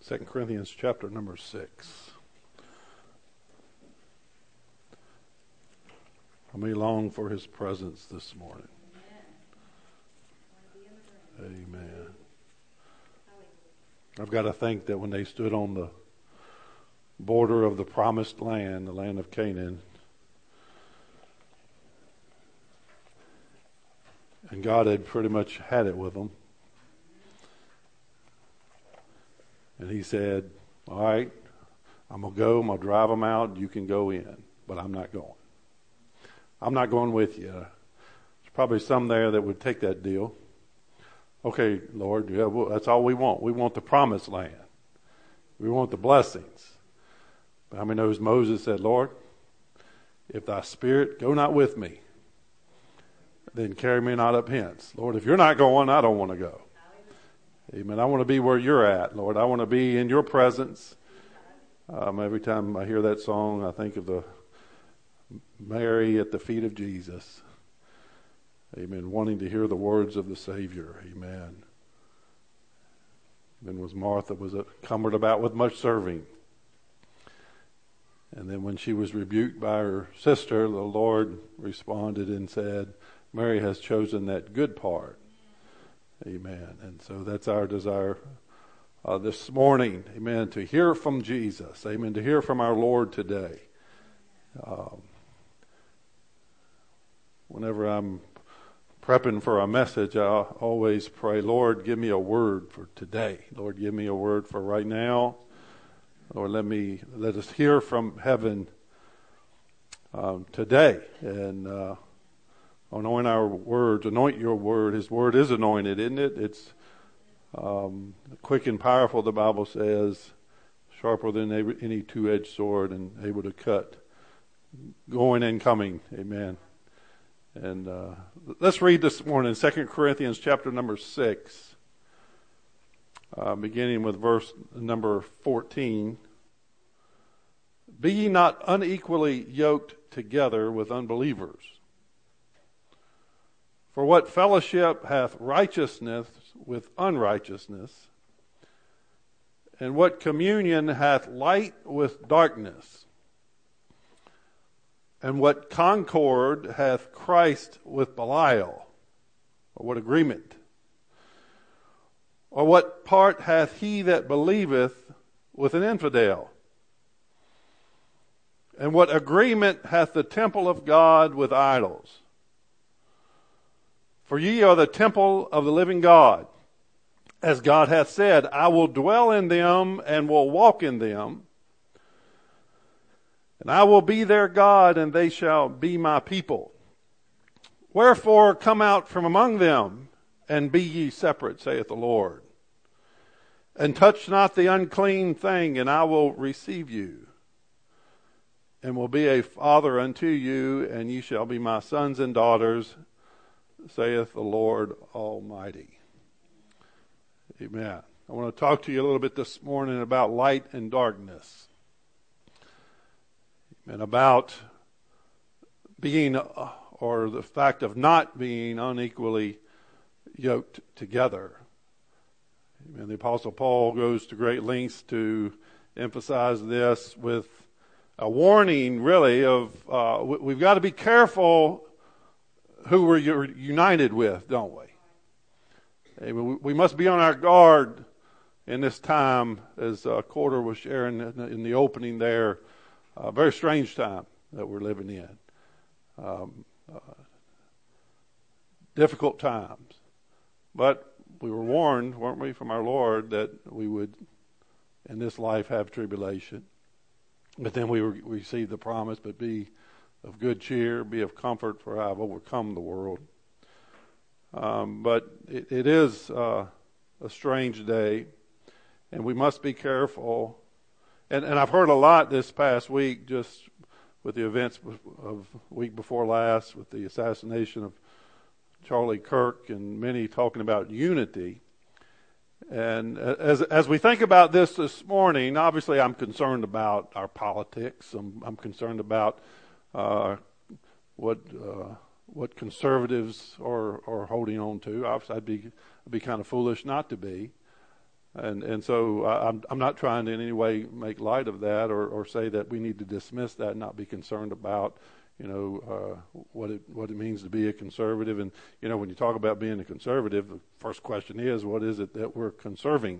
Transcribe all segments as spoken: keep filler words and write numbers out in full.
Second Corinthians chapter number six. I may long for his presence this morning. Amen. I've got to think that when they stood on the border of the promised land, the land of Canaan, and God had pretty much had it with them. And he said, all right, I'm going to go, I'm going to drive them out, you can go in, but I'm not going. I'm not going with you. There's probably some there that would take that deal. Okay, Lord, yeah, well, that's all we want. We want the promised land. We want the blessings. But how many knows Moses said, Lord, if thy spirit go not with me, then carry me not up hence. Lord, if you're not going, I don't want to go. Amen. I want to be where you're at, Lord. I want to be in your presence. Um, every time I hear that song, I think of the Mary at the feet of Jesus. Amen. Wanting to hear the words of the Savior. Amen. Then was Martha was cumbered about with much serving. And then when she was rebuked by her sister, the Lord responded and said, Mary has chosen that good part. Amen. And so that's our desire uh, this morning. Amen. To hear from Jesus. Amen. To hear from our Lord today. Um, whenever I'm prepping for a message, I always pray, Lord, give me a word for today. Lord, give me a word for right now. Lord, let me let us hear from heaven um, today. And uh, anoint our words, anoint your word. His word is anointed, isn't it? It's um, quick and powerful, the Bible says, sharper than any two-edged sword and able to cut, going and coming. Amen. And uh, let's read this morning, Second Corinthians chapter number six, uh, beginning with verse number fourteen. Be ye not unequally yoked together with unbelievers. For what fellowship hath righteousness with unrighteousness? And what communion hath light with darkness? And what concord hath Christ with Belial? Or what agreement? Or what part hath he that believeth with an infidel? And what agreement hath the temple of God with idols? For ye are the temple of the living God. As God hath said, I will dwell in them and will walk in them. And I will be their God, and they shall be my people. Wherefore come out from among them, and be ye separate, saith the Lord. And touch not the unclean thing, and I will receive you. And will be a father unto you, and ye shall be my sons and daughters, saith the Lord Almighty. Amen. I want to talk to you a little bit this morning about light and darkness. And about being, uh, or the fact of not being unequally yoked together. And the Apostle Paul goes to great lengths to emphasize this with a warning, really, of uh, we've got to be careful who we're united with, don't we? We must be on our guard in this time, as uh, Corder was sharing in the opening there. A very strange time that we're living in. Um, uh, difficult times. But we were warned, weren't we, from our Lord that we would, in this life, have tribulation. But then we re- received the promise, but be of good cheer, be of comfort, for I have overcome the world. Um, but it, it is uh, a strange day, and we must be careful. And, and I've heard a lot this past week, just with the events of week before last, with the assassination of Charlie Kirk, and many talking about unity. And as as we think about this this morning, obviously I'm concerned about our politics. I'm, I'm concerned about uh, what uh, what conservatives are, are holding on to. Obviously, I'd be I'd be kind of foolish not to be. And and so I, I'm I'm not trying to in any way make light of that or, or say that we need to dismiss that and not be concerned about, you know, uh, what it what it means to be a conservative. And you know, when you talk about being a conservative, the first question is, what is it that we're conserving?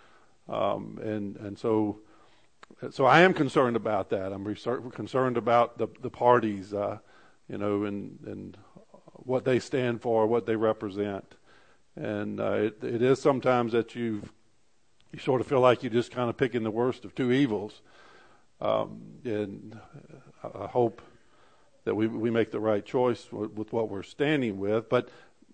Um, and and so so I am concerned about that. I'm reser- concerned about the the parties, uh, you know, and and what they stand for, what they represent. And uh, it it is sometimes that you've You sort of feel like you're just kind of picking the worst of two evils. Um, and I hope that we, we make the right choice with, with what we're standing with. But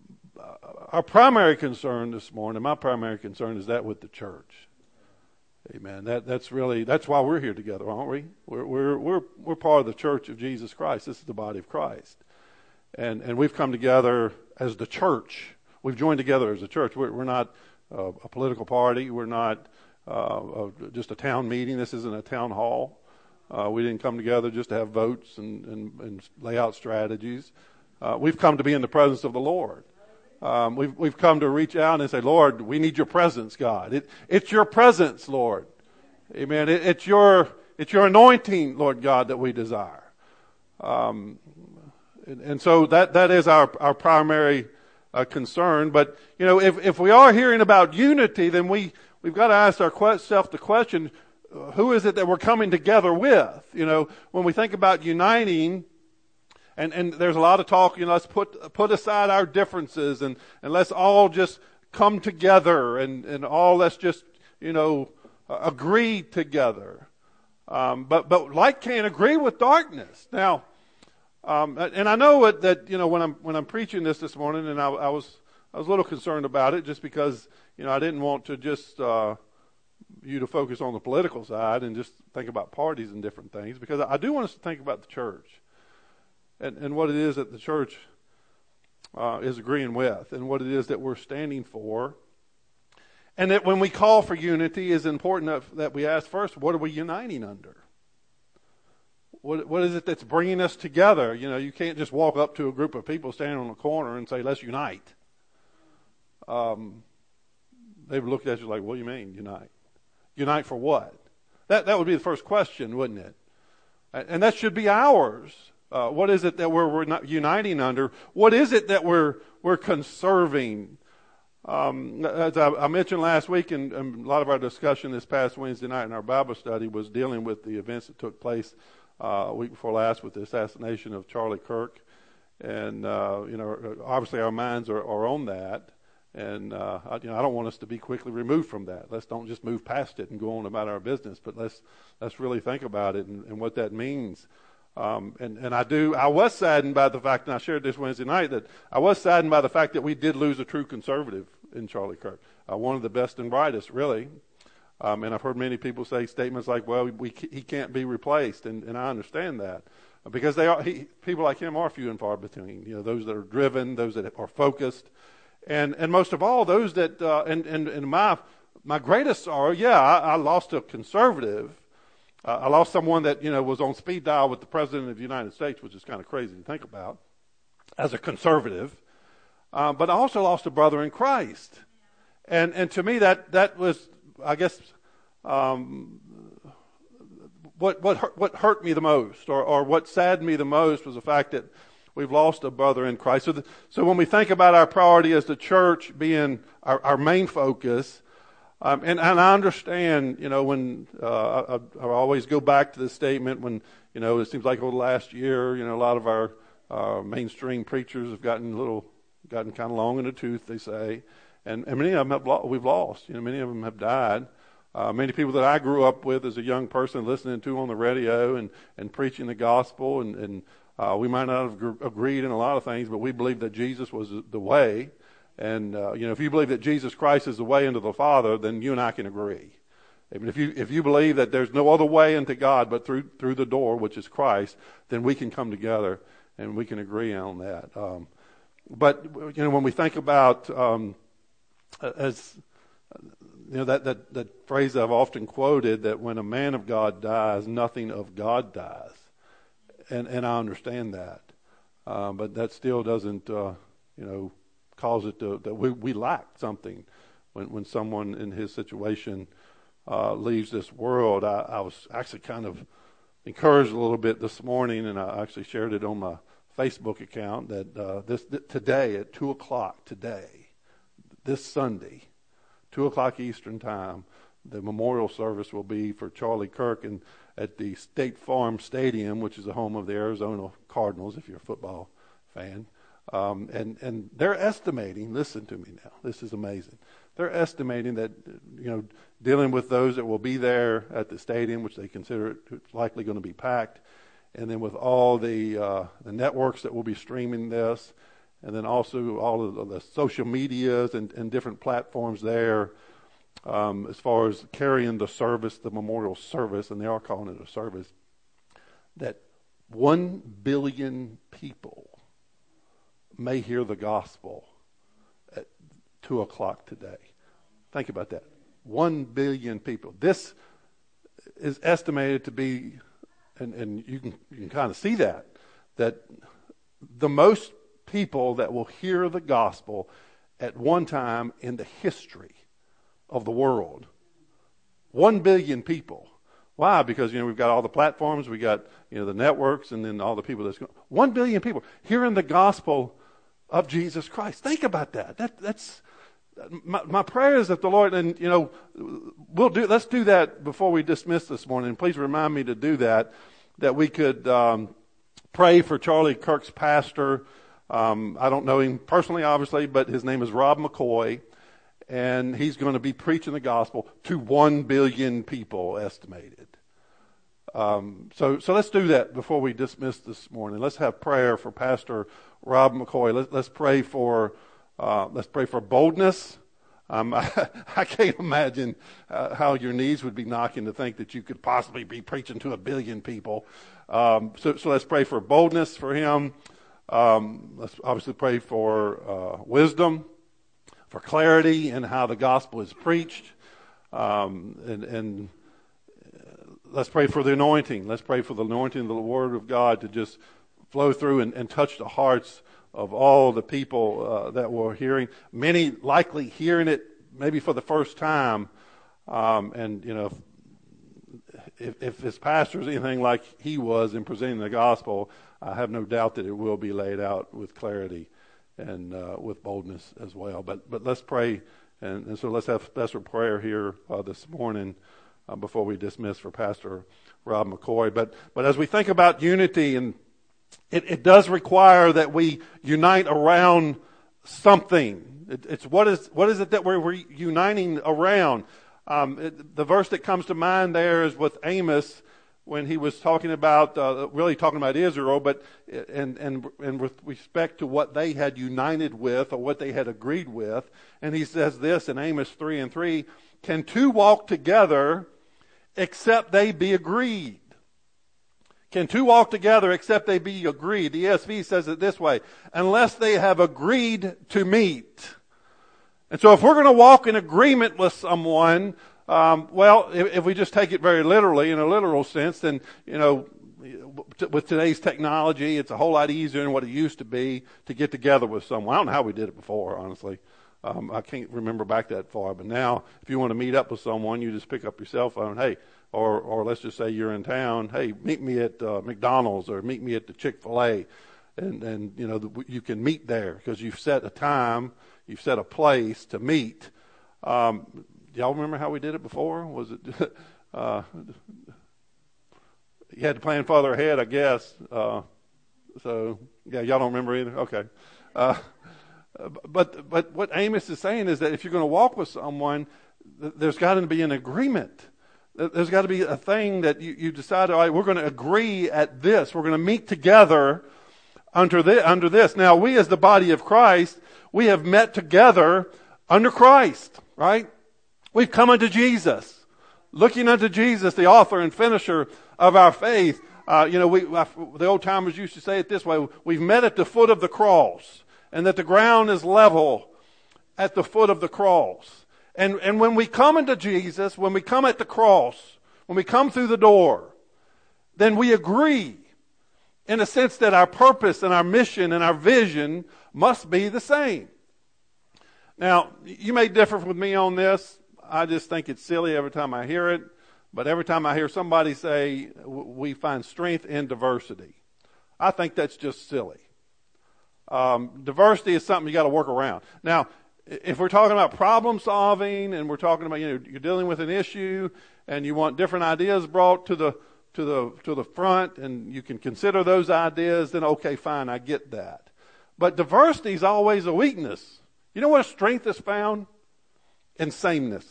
our primary concern this morning, my primary concern is that with the church. Amen. That that's really, that's why we're here together, aren't we? We're we're we're we're part of the church of Jesus Christ. This is the body of Christ. And and we've come together as the church. We've joined together as a church. We're, we're not Uh, a political party. We're not uh, uh, just a town meeting. This isn't a town hall. Uh, we didn't come together just to have votes and, and, and lay out strategies. Uh, we've come to be in the presence of the Lord. Um, we've we've come to reach out and say, Lord, we need your presence, God. It, it's your presence, Lord. Amen. It, it's your it's your anointing, Lord God, that we desire. Um, and, and so that that is our our primary Uh, concern. But, you know, if, if we are hearing about unity, then we, we've got to ask ourselves the question, uh, who is it that we're coming together with? You know, when we think about uniting, and, and there's a lot of talk, you know, let's put, put aside our differences and, and let's all just come together and, and all let's just, you know, uh, agree together. Um, but, but light can't agree with darkness. Now, Um, and I know it, that, you know, when I'm, when I'm preaching this this morning, and I, I was, I was a little concerned about it just because, you know, I didn't want to just, uh, you to focus on the political side and just think about parties and different things, because I do want us to think about the church and, and what it is that the church, uh, is agreeing with and what it is that we're standing for. And that when we call for unity, is important that, that we ask first, what are we uniting under? What, what is it that's bringing us together? You know, you can't just walk up to a group of people standing on the corner and say, let's unite. Um, they would look at you like, what do you mean, unite? Unite for what? That that would be the first question, wouldn't it? And that should be ours. Uh, what is it that we're, we're not uniting under? What is it that we're we're conserving? Um, as I, I mentioned last week, and, and a lot of our discussion this past Wednesday night in our Bible study was dealing with the events that took place Uh, a week before last with the assassination of Charlie Kirk. And, uh, you know, obviously our minds are, are on that. And, uh, I, you know, I don't want us to be quickly removed from that. Let's don't just move past it and go on about our business, but let's, let's really think about it and, and what that means. Um, and, and I do, I was saddened by the fact, and I shared this Wednesday night, that I was saddened by the fact that we did lose a true conservative in Charlie Kirk. Uh, one of the best and brightest, really. Um, and I've heard many people say statements like, well, we, we, he can't be replaced. And, and I understand that because they are, he, people like him are few and far between, you know, those that are driven, those that are focused. And, and most of all, those that, uh, and, and, and my, my greatest sorrow, yeah, I, I lost a conservative. Uh, I lost someone that, you know, was on speed dial with the President of the United States, which is kind of crazy to think about, as a conservative. Uh, but I also lost a brother in Christ. And, and to me, that, that was, I guess, um, what what hurt, what hurt me the most, or, or what saddened me the most, was the fact that we've lost a brother in Christ. So, the, so when we think about our priority as the church being our, our main focus, um, and, and I understand, you know, when uh, I, I always go back to the statement when, you know, it seems like over the last year, you know, a lot of our uh, mainstream preachers have gotten a little, gotten kind of long in the tooth, they say. And, and many of them have lo- we've lost. You know, many of them have died. Uh, many people that I grew up with as a young person, listening to on the radio and, and preaching the gospel, and, and uh, we might not have gr- agreed in a lot of things, but we believed that Jesus was the way. And uh, you know, if you believe that Jesus Christ is the way into the Father, then you and I can agree. I mean, if you if you believe that there's no other way into God but through through the door, which is Christ, then we can come together and we can agree on that. Um, but you know, when we think about um, as you know, that, that, that phrase I've often quoted, that when a man of God dies, nothing of God dies. And and I understand that. Uh, but that still doesn't, uh, you know, cause it to, that we, we lack something. when when someone in his situation uh, leaves this world. I, I was actually kind of encouraged a little bit this morning, and I actually shared it on my Facebook account that uh, this that today at two o'clock today, this Sunday, two o'clock Eastern time, the memorial service will be for Charlie Kirk and at the State Farm Stadium, which is the home of the Arizona Cardinals, if you're a football fan. Um, and, and they're estimating, listen to me now, this is amazing. They're estimating that, you know, dealing with those that will be there at the stadium, which they consider it's likely going to be packed, and then with all the uh, the networks that will be streaming this, and then also all of the social medias and, and different platforms there, um, as far as carrying the service, the memorial service, and they are calling it a service, that one billion people may hear the gospel at two o'clock today. Think about that. One billion people. This is estimated to be, and, and you can you can kind of see that, that the most people that will hear the gospel at one time in the history of the world. One billion people. Why? Because, you know, we've got all the platforms, we got, you know, the networks, and then all the people that's going. One billion people hearing the gospel of Jesus Christ. Think about that. That that's my, my prayer is that the Lord, and you know, we'll do. Let's do that before we dismiss this morning. Please remind me to do that. That we could um, pray for Charlie Kirk's pastor. Um, I don't know him personally, obviously, but his name is Rob McCoy, and he's going to be preaching the gospel to one billion people, estimated. Um, so, so let's do that before we dismiss this morning. Let's have prayer for Pastor Rob McCoy. Let's, let's pray for, uh, let's pray for boldness. Um, I, I can't imagine uh, how your knees would be knocking to think that you could possibly be preaching to a billion people. Um, so, so let's pray for boldness for him. Um, let's obviously pray for uh, wisdom, for clarity in how the gospel is preached, um, and, and let's pray for the anointing. Let's pray for the anointing of the Word of God to just flow through and, and touch the hearts of all the people uh, that were hearing. Many likely hearing it maybe for the first time. Um, and, you know, if, if his pastor is anything like he was in presenting the gospel, I have no doubt that it will be laid out with clarity and uh, with boldness as well. But but let's pray. And, and so let's have special prayer here uh, this morning. Uh, before we dismiss for Pastor Rob McCoy. But but as we think about unity, and it, it does require that we unite around something. It, it's what is what is it that we're, we're uniting around? Um, it, the verse that comes to mind there is with Amos when he was talking about, uh, really talking about Israel, but and, and, and with respect to what they had united with or what they had agreed with. And he says this in Amos three and three, can two walk together except they be agreed? Can two walk together except they be agreed? The E S V says it this way, unless they have agreed to meet. And so if we're going to walk in agreement with someone, um, well, if, if we just take it very literally, in a literal sense, then, you know, with today's technology, it's a whole lot easier than what it used to be to get together with someone. I don't know how we did it before, honestly. Um, I can't remember back that far, but now if you want to meet up with someone, you just pick up your cell phone, hey, or or let's just say you're in town, hey, meet me at uh, McDonald's or meet me at the Chick-fil-A, and and you know the, you can meet there because you've set a time, you've set a place to meet. Um, y'all remember how we did it before? Was it uh, you had to plan farther ahead, I guess. Uh, so yeah, y'all don't remember either. Okay. Uh, But but what Amos is saying is that if you're going to walk with someone, there's got to be an agreement. There's got to be a thing that you, you decide, all right, we're going to agree at this. We're going to meet together under this, under this. Now, we as the body of Christ, we have met together under Christ, right? We've come unto Jesus, looking unto Jesus, the author and finisher of our faith. Uh, you know, we the old timers used to say it this way, we've met at the foot of the cross. And that the ground is level at the foot of the cross. And and when we come into Jesus, when we come at the cross, when we come through the door, then we agree in a sense that our purpose and our mission and our vision must be the same. Now, you may differ with me on this. I just think it's silly every time I hear it. But every time I hear somebody say we find strength in diversity, I think that's just silly. Um, diversity is something you got to work around. Now, if we're talking about problem solving and we're talking about, you know, you're dealing with an issue and you want different ideas brought to the to the to the front and you can consider those ideas, then okay, fine, I get that. But diversity is always a weakness. You know what strength is found? In sameness.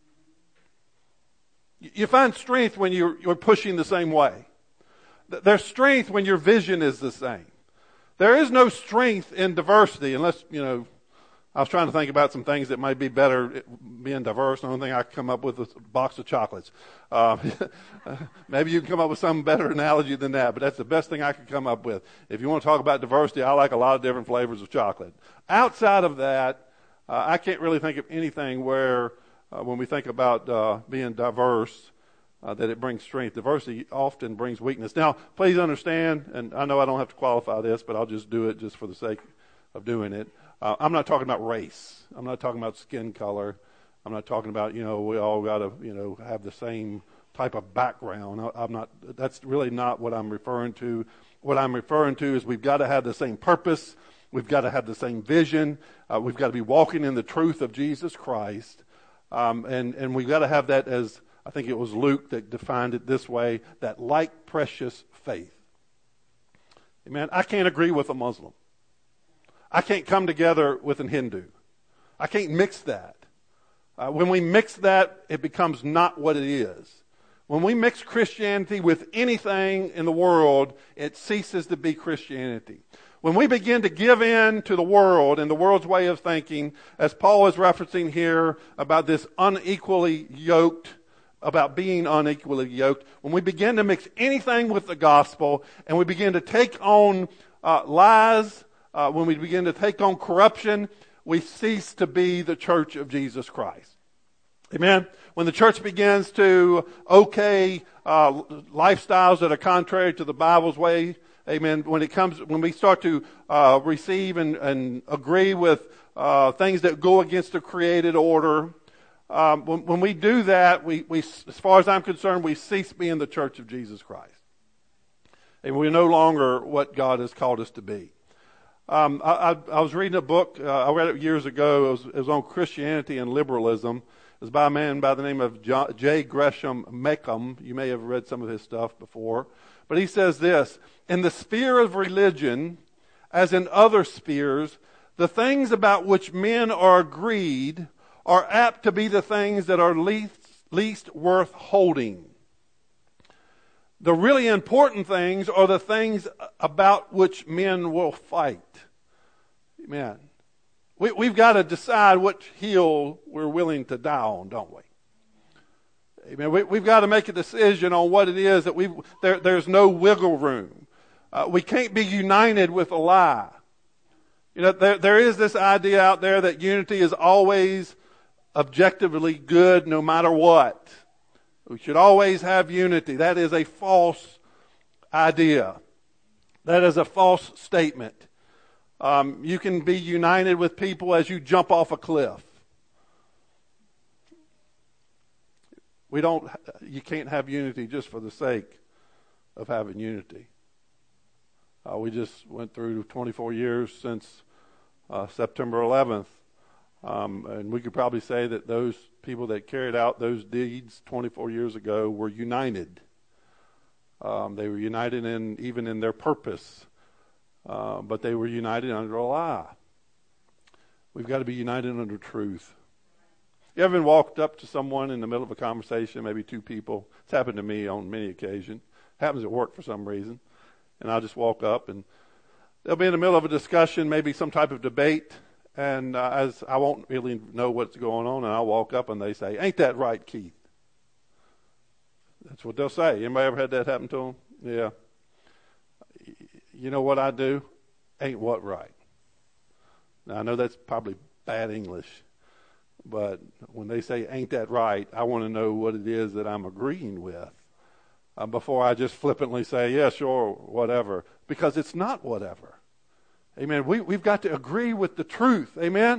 You find strength when you're, you're pushing the same way. There's strength when your vision is the same. There is no strength in diversity unless, you know, I was trying to think about some things that might be better being diverse. The only thing I could come up with was a box of chocolates. Um, maybe you can come up with some better analogy than that, but that's the best thing I could come up with. If you want to talk about diversity, I like a lot of different flavors of chocolate. Outside of that, uh, I can't really think of anything where, uh, when we think about uh, being diverse, uh, that it brings strength. Diversity often brings weakness. Now, please understand, and I know I don't have to qualify this, but I'll just do it just for the sake of doing it. Uh, I'm not talking about race. I'm not talking about skin color. I'm not talking about, you know, we all got to, you know, have the same type of background. I, I'm not, that's really not what I'm referring to. What I'm referring to is we've got to have the same purpose. We've got to have the same vision. Uh, we've got to be walking in the truth of Jesus Christ. Um, and, and we've got to have that, as I think it was Luke that defined it this way, that like precious faith. Amen. I can't agree with a Muslim. I can't come together with an Hindu. I can't mix that. Uh, when we mix that, it becomes not what it is. When we mix Christianity with anything in the world, it ceases to be Christianity. When we begin to give in to the world and the world's way of thinking, as Paul is referencing here about this unequally yoked, about being unequally yoked, when we begin to mix anything with the gospel and we begin to take on uh, lies, Uh, when we begin to take on corruption, we cease to be the church of Jesus Christ. Amen? When the church begins to okay uh, lifestyles that are contrary to the Bible's way, amen, when it comes, when we start to uh, receive and, and agree with uh, things that go against the created order, um, when, when we do that, we, we, as far as I'm concerned, we cease being the church of Jesus Christ. And we're no longer what God has called us to be. Um, I, I, I was reading a book, uh, I read it years ago, it was, it was on Christianity and liberalism. It was by a man by the name of John, J. Gresham Macomb. You may have read some of his stuff before. But he says this, in the sphere of religion, as in other spheres, the things about which men are agreed are apt to be the things that are least, least worth holding. The really important things are the things about which men will fight. Amen. We, we've got to decide what hill we're willing to die on, don't we? Amen. We, we've got to make a decision on what it is that we there, there's no wiggle room. Uh, we can't be united with a lie. You know, there, there is this idea out there that unity is always objectively good no matter what. We should always have unity. That is a false idea. That is a false statement. Um, you can be united with people as you jump off a cliff. We don't. You can't have unity just for the sake of having unity. Uh, we just went through twenty-four years since uh, September eleventh. Um, and we could probably say that those people that carried out those deeds twenty-four years ago were united. Um, they were united in even in their purpose, uh, but they were united under a lie. We've got to be united under truth. You ever been walked up to someone in the middle of a conversation, maybe two people? It's happened to me on many occasions. It happens at work for some reason. And I'll just walk up and they'll be in the middle of a discussion, maybe some type of debate. And uh, as I won't really know what's going on, and I'll walk up and they say, "Ain't that right, Keith?" That's what they'll say. Anybody ever had that happen to them? Yeah. You know what I do? Ain't what right? Now, I know that's probably bad English, but when they say, "Ain't that right?" I want to know what it is that I'm agreeing with uh, before I just flippantly say, "Yeah, sure, whatever," because it's not whatever. Amen. We, we've got to agree with the truth. Amen.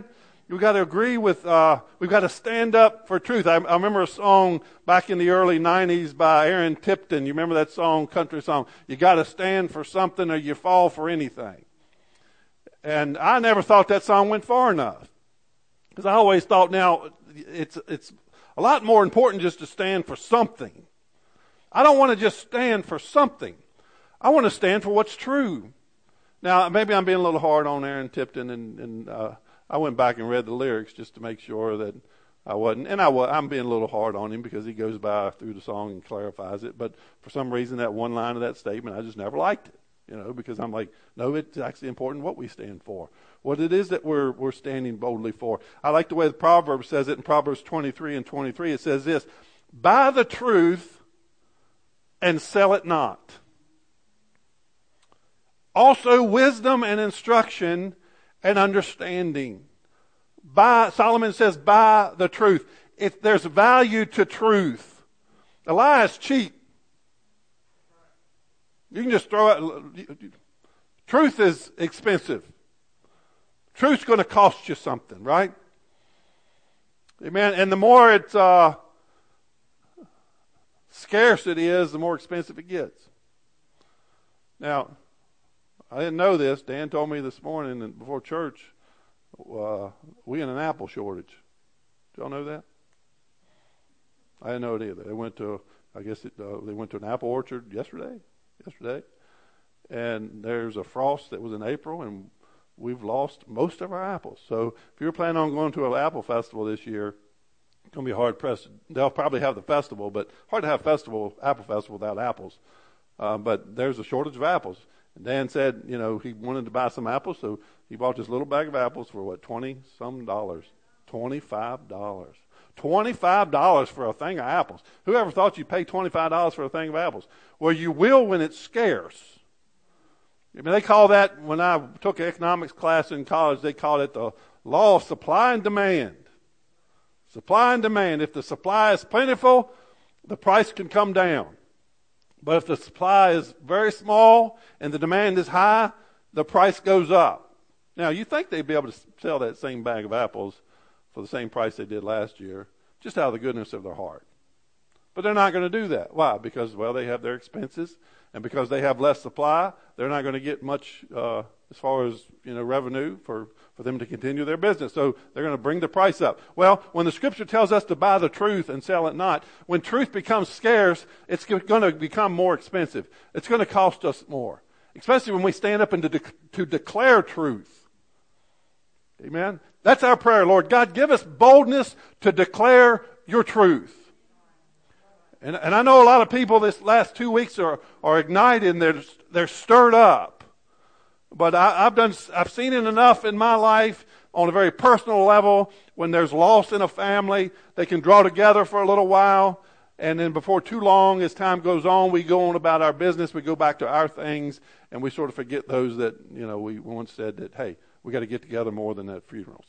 we've got to agree with, uh, we've got to stand up for truth. I, I remember a song back in the early nineties by Aaron Tipton. You remember that song, country song? You got to stand for something or you fall for anything. And I never thought that song went far enough. Because I always thought now it's, it's a lot more important just to stand for something. I don't want to just stand for something. I want to stand for what's true. Now, maybe I'm being a little hard on Aaron Tipton, and, and uh, I went back and read the lyrics just to make sure that I wasn't. And I was, I'm being a little hard on him because he goes by through the song and clarifies it. But for some reason, that one line of that statement, I just never liked it. You know, because I'm like, no, it's actually important what we stand for, what it is that we're we're standing boldly for. I like the way the Proverbs says it in Proverbs twenty-three and twenty-three. It says this: buy the truth and sell it not. Also wisdom and instruction and understanding. Buy, Solomon says, buy the truth. If there's value to truth. A lie is cheap. You can just throw it. Truth is expensive. Truth's going to cost you something, right? Amen. And the more it's uh, scarce it is, the more expensive it gets. Now, I didn't know this. Dan told me this morning and before church, uh, we in an apple shortage. Did y'all know that? I didn't know it either. They went to, I guess it, uh, they went to an apple orchard yesterday. Yesterday, and there's a frost that was in April, and we've lost most of our apples. So if you're planning on going to an apple festival this year, it's going to be hard pressed. They'll probably have the festival, but hard to have festival apple festival without apples. Uh, but there's a shortage of apples. And Dan said, you know, he wanted to buy some apples, so he bought this little bag of apples for what, twenty some dollars, twenty-five dollars. twenty-five dollars for a thing of apples. Whoever thought you'd pay twenty-five dollars for a thing of apples? Well, you will when it's scarce. I mean, they call that, when I took an economics class in college, they called it the law of supply and demand. Supply and demand. If the supply is plentiful, the price can come down. But if the supply is very small and the demand is high, the price goes up. Now, you think they'd be able to sell that same bag of apples for the same price they did last year, just out of the goodness of their heart. But they're not going to do that. Why? Because, well, they have their expenses, and because they have less supply, they're not going to get much uh, as far as, you know, revenue for, for them to continue their business. So they're going to bring the price up. Well, when the Scripture tells us to buy the truth and sell it not, when truth becomes scarce, it's going to become more expensive. It's going to cost us more, especially when we stand up and to, de- to declare truth. Amen? That's our prayer, Lord. God, give us boldness to declare your truth. And, and I know a lot of people this last two weeks are, are ignited and they're, they're stirred up. But I, I've done, I've seen it enough in my life on a very personal level. When there's loss in a family, they can draw together for a little while. And then before too long, as time goes on, we go on about our business. We go back to our things, and we sort of forget those that, you know, we once said that, hey, we got to get together more than at funerals.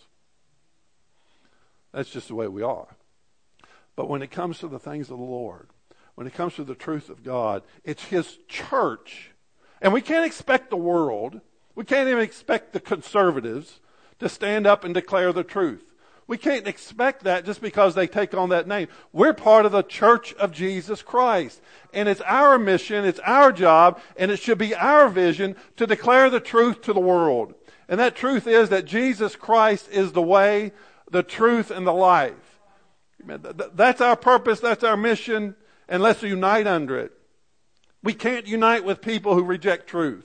That's just the way we are. But when it comes to the things of the Lord, when it comes to the truth of God, it's His church. And we can't expect the world, we can't even expect the conservatives to stand up and declare the truth. We can't expect that just because they take on that name. We're part of the church of Jesus Christ. And it's our mission, it's our job, and it should be our vision to declare the truth to the world. And that truth is that Jesus Christ is the way, the truth, and the life. That's our purpose, that's our mission, and let's unite under it. We can't unite with people who reject truth.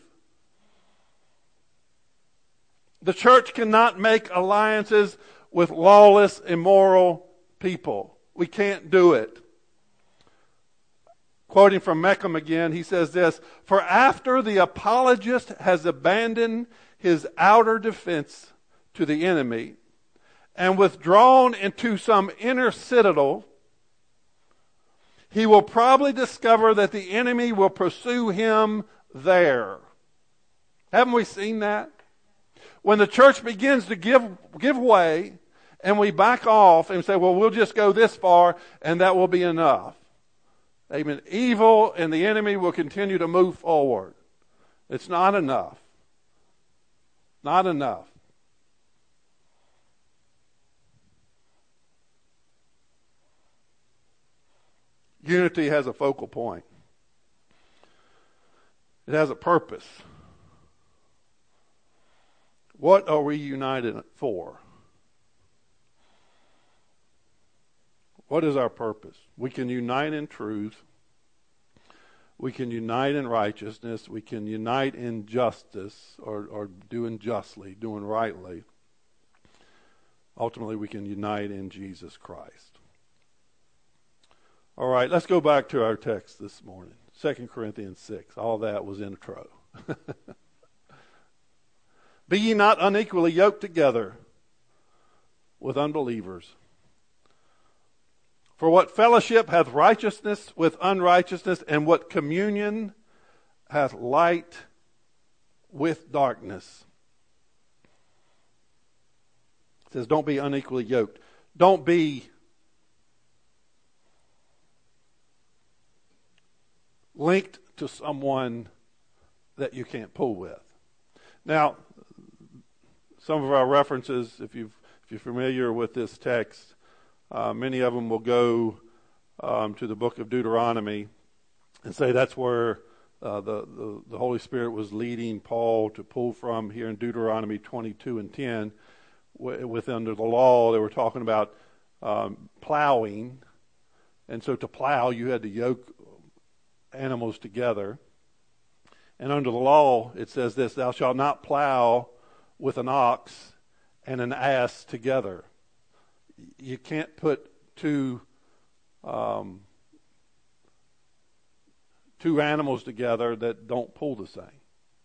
The church cannot make alliances with lawless, immoral people. We can't do it. Quoting from Meckham again, he says this: "For after the apologist has abandoned his outer defense to the enemy and withdrawn into some inner citadel, he will probably discover that the enemy will pursue him there." Haven't we seen that? When the church begins to give give way and we back off and say, well, we'll just go this far and that will be enough. Amen. Evil and the enemy will continue to move forward. It's not enough. Not enough. Unity has a focal point. It has a purpose. What are we united for? What is our purpose? We can unite in truth. We can unite in righteousness. We can unite in justice, or, or doing justly, doing rightly. Ultimately, we can unite in Jesus Christ. All right, let's go back to our text this morning. Second Corinthians six. All that was intro. Be ye not unequally yoked together with unbelievers. For what fellowship hath righteousness with unrighteousness, and what communion hath light with darkness? It says, don't be unequally yoked. Don't be linked to someone that you can't pull with. Now, some of our references, if you've if you're familiar with this text, uh, many of them will go um, to the book of Deuteronomy and say that's where uh, the, the the Holy Spirit was leading Paul to pull from here in Deuteronomy twenty-two and ten. With under the law, they were talking about um, plowing, and so to plow you had to yoke animals together. And under the law, it says this: thou shalt not plow with an ox and an ass together. You can't put two um, two animals together that don't pull the same.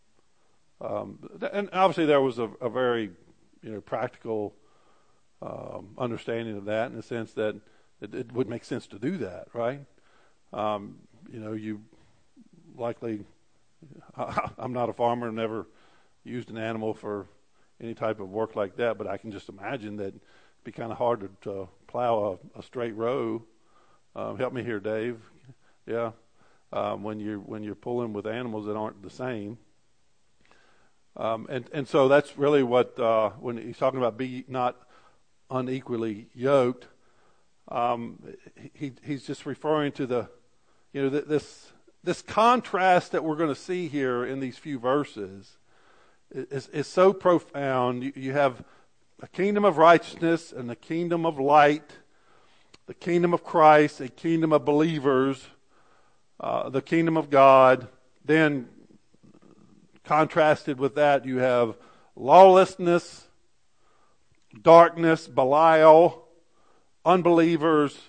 Um, and obviously, there was a, a very you know practical um, understanding of that, in the sense that it, it would make sense to do that, right? Um, you know, you likely. I, I'm not a farmer, never used an animal for any type of work like that, but I can just imagine that it'd be kind of hard to, to plow a, a straight row. Um, help me here, Dave. Yeah, um, when you're when you're pulling with animals that aren't the same. Um, and and so that's really what uh, when he's talking about be not unequally yoked. Um, he he's just referring to the, you know, th- this. This contrast that we're going to see here in these few verses is, is so profound. You, you have a kingdom of righteousness and a kingdom of light, the kingdom of Christ, a kingdom of believers, uh, the kingdom of God. Then contrasted with that, you have lawlessness, darkness, Belial, unbelievers,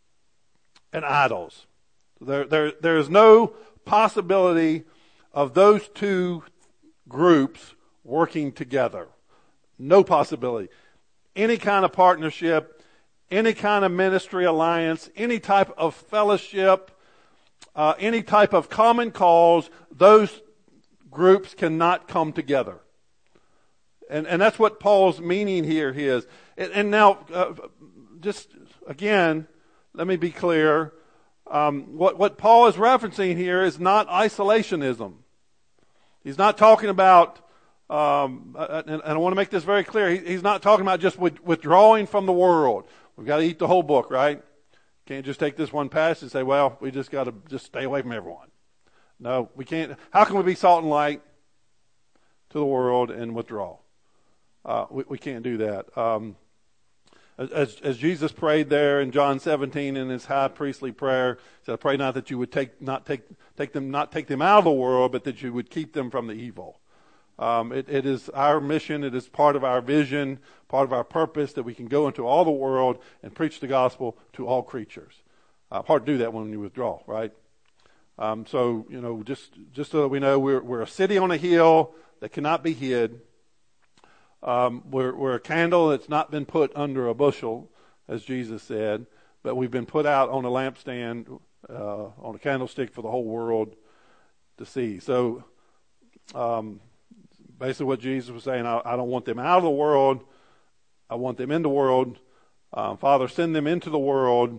and idols. There, there, there is no possibility of those two groups working together. No possibility. Any kind of partnership, any kind of ministry alliance, any type of fellowship, uh, any type of common cause, those groups cannot come together. And, and that's what Paul's meaning here is. And, and now, uh, just again, let me be clear. Um, what, what Paul is referencing here is not isolationism. He's not talking about, um, and, and I want to make this very clear, he, he's not talking about just with, withdrawing from the world. We've got to eat the whole book, right? Can't just take this one passage and say, well, we just got to just stay away from everyone. No, we can't. How can we be salt and light to the world and withdraw? Uh, we, we can't do that. Um, As, as Jesus prayed there in John seventeen in his high priestly prayer, he said, "I pray not that you would take not take take them not take them out of the world, but that you would keep them from the evil." Um, it, it is our mission. It is part of our vision, part of our purpose, that we can go into all the world and preach the gospel to all creatures. Uh, hard to do that when you withdraw, right? Um, so you know, just just so that we know, we're we're a city on a hill that cannot be hid. Um, we're, we're a candle that's not been put under a bushel, as Jesus said, but we've been put out on a lampstand, uh, on a candlestick for the whole world to see. So, um, basically what Jesus was saying, I, I don't want them out of the world. I want them in the world. Um, Father, send them into the world,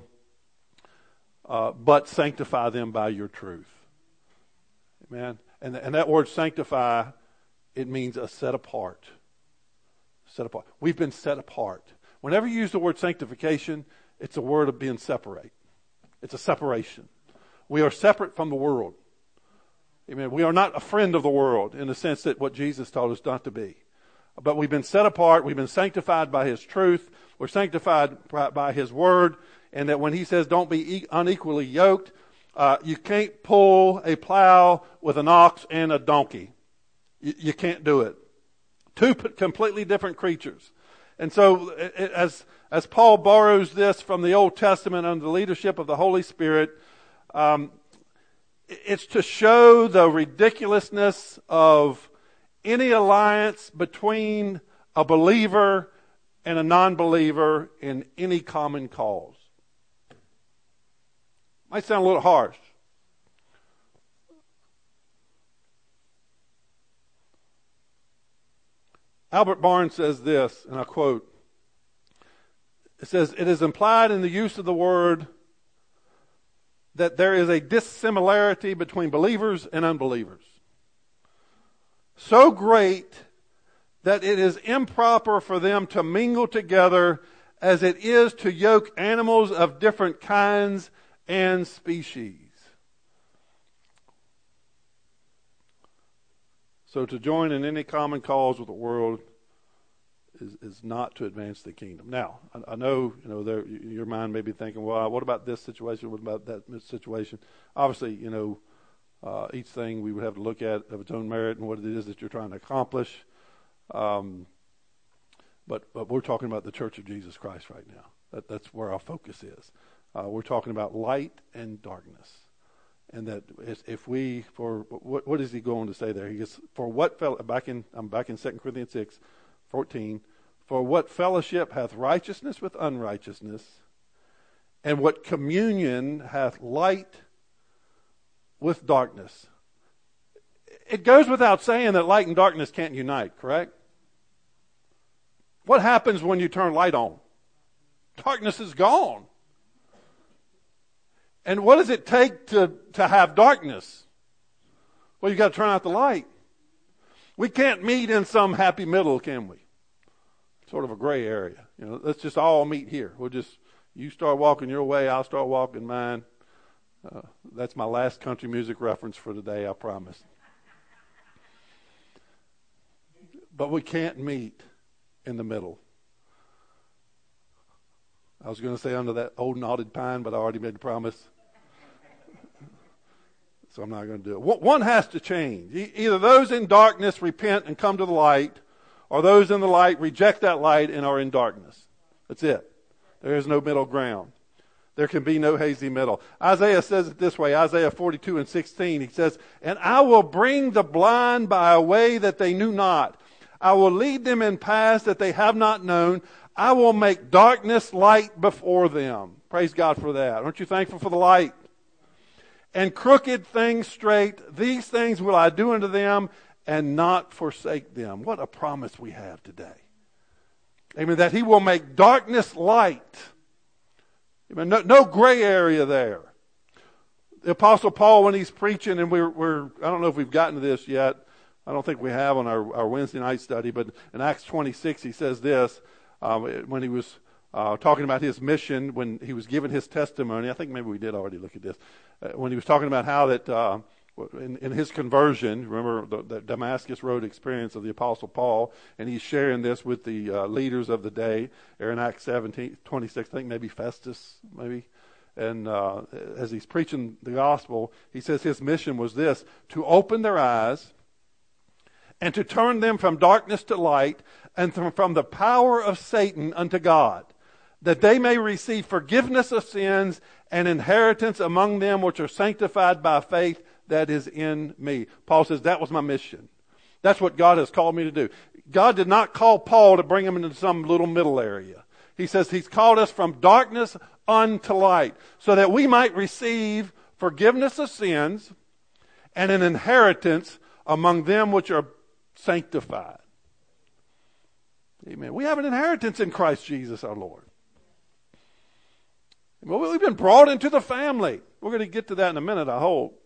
uh, but sanctify them by your truth. Amen. And, and that word sanctify, it means a set apart. Set apart. We've been set apart. Whenever you use the word sanctification, it's a word of being separate. It's a separation. We are separate from the world. Amen. We are not a friend of the world in the sense that what Jesus told us not to be. But we've been set apart. We've been sanctified by His truth. We're sanctified by His word. And that when He says don't be unequally yoked, uh, you can't pull a plow with an ox and a donkey. You, you can't do it. Two completely different creatures. And so as, as Paul borrows this from the Old Testament under the leadership of the Holy Spirit, um, it's to show the ridiculousness of any alliance between a believer and a non-believer in any common cause. Might sound a little harsh. Albert Barnes says this, and I quote, it says, "It is implied in the use of the word that there is a dissimilarity between believers and unbelievers, so great that it is improper for them to mingle together as it is to yoke animals of different kinds and species." So to join in any common cause with the world is, is not to advance the kingdom. Now, I, I know, you know, there, your mind may be thinking, well, what about this situation? What about that situation? Obviously, you know, uh, each thing we would have to look at of its own merit and what it is that you're trying to accomplish. Um, but, but we're talking about the Church of Jesus Christ right now. That, that's where our focus is. Uh, we're talking about light and darkness. And that if we, for what, what is he going to say there? He goes, for what fel- back in I'm back in Second Corinthians six, fourteen. For what fellowship hath righteousness with unrighteousness, and what communion hath light with darkness? It goes without saying that light and darkness can't unite, correct? What happens when you turn light on? Darkness is gone. And what does it take to, to have darkness? Well, you've got to turn out the light. We can't meet in some happy middle, can we? Sort of a gray area. You know, let's just all meet here. We'll just, you start walking your way, I'll start walking mine. Uh, that's my last country music reference for today, I promise. But we can't meet in the middle. I was going to say under that old knotted pine, but I already made the promise. So I'm not going to do it. One has to change. Either those in darkness repent and come to the light, or those in the light reject that light and are in darkness. That's it. There is no middle ground. There can be no hazy middle. Isaiah says it this way, Isaiah forty-two and sixteen. He says, "And I will bring the blind by a way that they knew not. I will lead them in paths that they have not known. I will make darkness light before them." Praise God for that. Aren't you thankful for the light? "And crooked things straight. These things will I do unto them and not forsake them." What a promise we have today. Amen. That He will make darkness light. Amen. No, no gray area there. The Apostle Paul, when he's preaching, and we're, we're, I don't know if we've gotten to this yet. I don't think we have on our, our Wednesday night study, but in Acts twenty-six, he says this, um, when he was uh, talking about his mission, when he was giving his testimony. I think maybe we did already look at this. Uh, when he was talking about how that, uh, in, in his conversion, remember the, the Damascus Road experience of the Apostle Paul, and he's sharing this with the uh, leaders of the day. There in Acts seventeen, twenty-six, I think maybe Festus, maybe. And uh, as he's preaching the gospel, he says his mission was this, to open their eyes and to turn them from darkness to light and from the power of Satan unto God, that they may receive forgiveness of sins and inheritance among them which are sanctified by faith that is in me. Paul says that was my mission. That's what God has called me to do. God did not call Paul to bring him into some little middle area. He says He's called us from darkness unto light so that we might receive forgiveness of sins and an inheritance among them which are sanctified. Amen. We have an inheritance in Christ Jesus our Lord. Well, we've been brought into the family. We're going to get to that in a minute, I hope.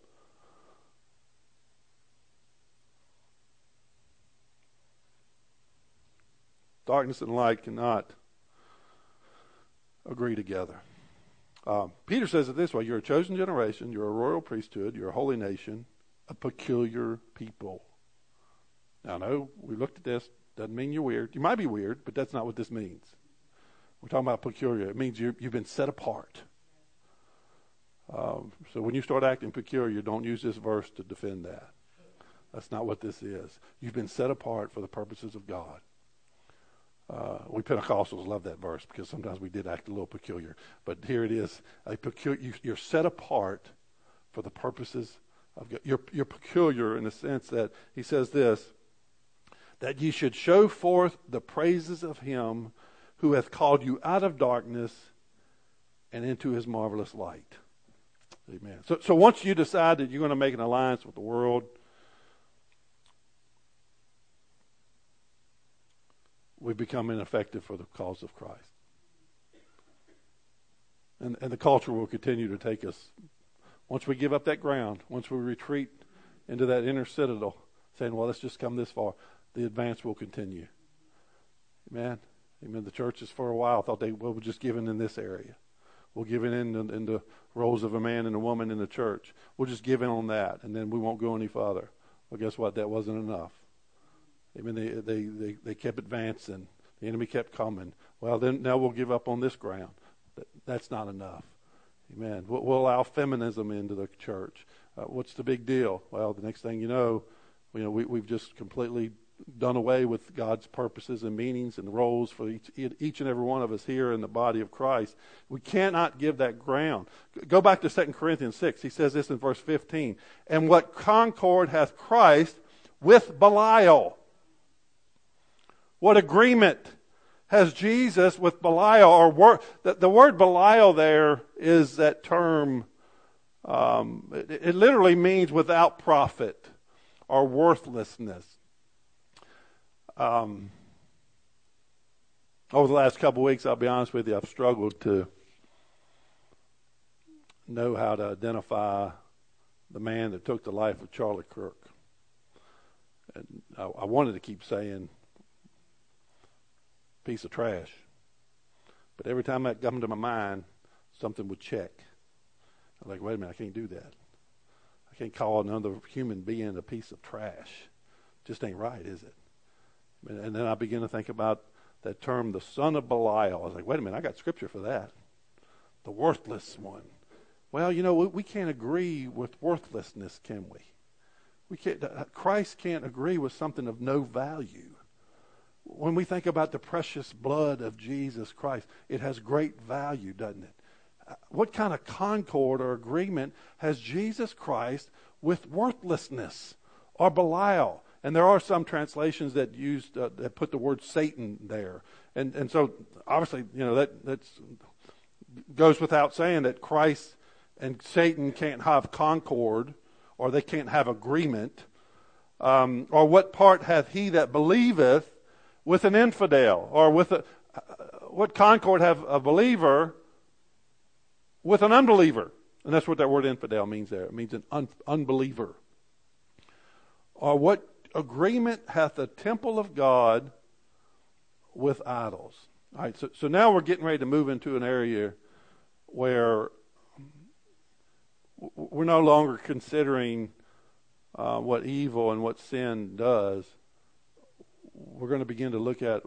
Darkness and light cannot agree together. Um, Peter says it this way: you're a chosen generation, you're a royal priesthood, you're a holy nation, a peculiar people. Now, no, we looked at this. Doesn't mean you're weird. You might be weird, but that's not what this means. We're talking about peculiar. It means you're, you've been set apart. Um, so when you start acting peculiar, don't use this verse to defend that. That's not what this is. You've been set apart for the purposes of God. Uh, we Pentecostals love that verse because sometimes we did act a little peculiar. But here it is. A peculiar, you, you're set apart for the purposes of God. You're, you're peculiar in the sense that he says this, that ye should show forth the praises of him who hath called you out of darkness and into his marvelous light. Amen. So, so once you decide that you're going to make an alliance with the world, we become ineffective for the cause of Christ. And, and the culture will continue to take us. Once we give up that ground, once we retreat into that inner citadel, saying, well, let's just come this far, the advance will continue. Amen. Amen. The churches for a while thought they well, we're just giving in this area. We'll give in in the, in the roles of a man and a woman in the church. We'll just give in on that, and then we won't go any further. Well, guess what? That wasn't enough. Amen. They, they, they, they kept advancing. The enemy kept coming. Well, then now we'll give up on this ground. That, that's not enough. Amen. We'll, we'll allow feminism into the church. Uh, what's the big deal? Well, the next thing you know, you know, we, we've just completely done away with God's purposes and meanings and roles for each, each and every one of us here in the body of Christ. We cannot give that ground. Go back to Second Corinthians six. He says this in verse fifteen. And what concord hath Christ with Belial? What agreement has Jesus with Belial? Or wor- the, the word Belial there is that term. Um, it, it literally means without profit or worthlessness. Um, over the last couple of weeks, I'll be honest with you, I've struggled to know how to identify the man that took the life of Charlie Kirk. And I, I wanted to keep saying piece of trash. But every time that come to my mind, something would check. I'm like, wait a minute, I can't do that. I can't call another human being a piece of trash. Just ain't right, is it? And then I begin to think about that term, the son of Belial. I was like, wait a minute, I got scripture for that. The worthless one. Well, you know, we, we can't agree with worthlessness, can we? We can't. Christ can't agree with something of no value. When we think about the precious blood of Jesus Christ, it has great value, doesn't it? What kind of concord or agreement has Jesus Christ with worthlessness or Belial? And there are some translations that used uh, that put the word Satan there, and and so obviously, you know, that that's goes without saying that Christ and Satan can't have concord, or they can't have agreement. Um, or what part hath he that believeth with an infidel, or with a uh, what concord have a believer with an unbeliever? And that's what that word infidel means there. It means an un- unbeliever. Or what agreement hath the temple of God with idols? All right, so, so now we're getting ready to move into an area where we're no longer considering uh, what evil and what sin does. We're going to begin to look at,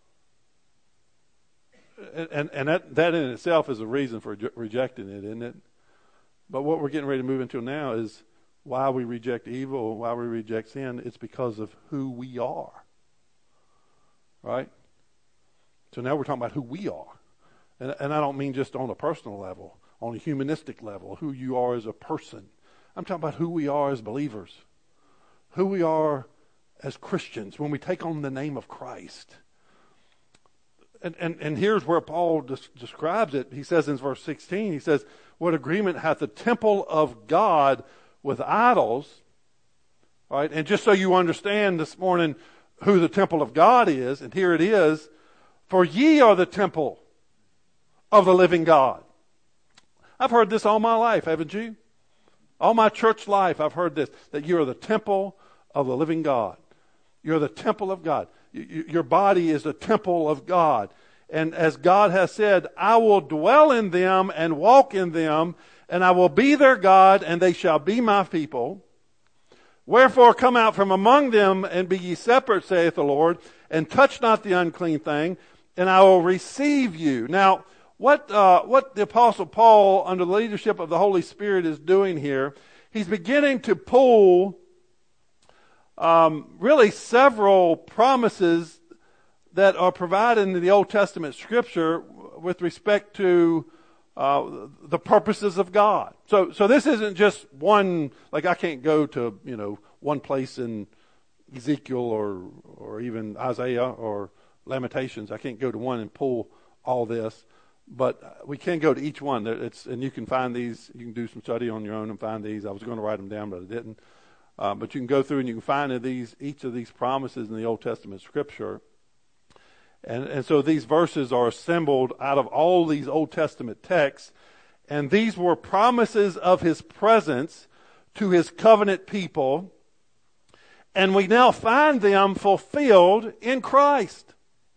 and, and, and that, that in itself is a reason for rejecting it, isn't it? But what we're getting ready to move into now is why we reject evil, why we reject sin. It's because of who we are. Right? So now we're talking about who we are. And, and I don't mean just on a personal level, on a humanistic level, who you are as a person. I'm talking about who we are as believers. Who we are as Christians when we take on the name of Christ. And, and, and here's where Paul des- describes it. He says in verse sixteen, he says, what agreement hath the temple of God with idols? Right? And just so you understand this morning who the temple of God is, and here it is, for ye are the temple of the living God. I've heard this all my life, haven't you? All my church life I've heard this, that you are the temple of the living God. You're the temple of God. You, you, your body is the temple of God. And as God has said, I will dwell in them and walk in them, and I will be their God, and they shall be my people. Wherefore come out from among them, and be ye separate, saith the Lord, and touch not the unclean thing, and I will receive you. Now, what uh, what the Apostle Paul, under the leadership of the Holy Spirit, is doing here, he's beginning to pull um, really several promises that are provided in the Old Testament Scripture with respect to uh, the purposes of God. So, so this isn't just one. Like I can't go to you know one place in Ezekiel or or even Isaiah or Lamentations. I can't go to one and pull all this, but we can go to each one. It's and you can find these. You can do some study on your own and find these. I was going to write them down, but I didn't. Uh, but you can go through and you can find these each of these promises in the Old Testament Scripture. And, and so these verses are assembled out of all these Old Testament texts, and these were promises of his presence to his covenant people, and we now find them fulfilled in Christ.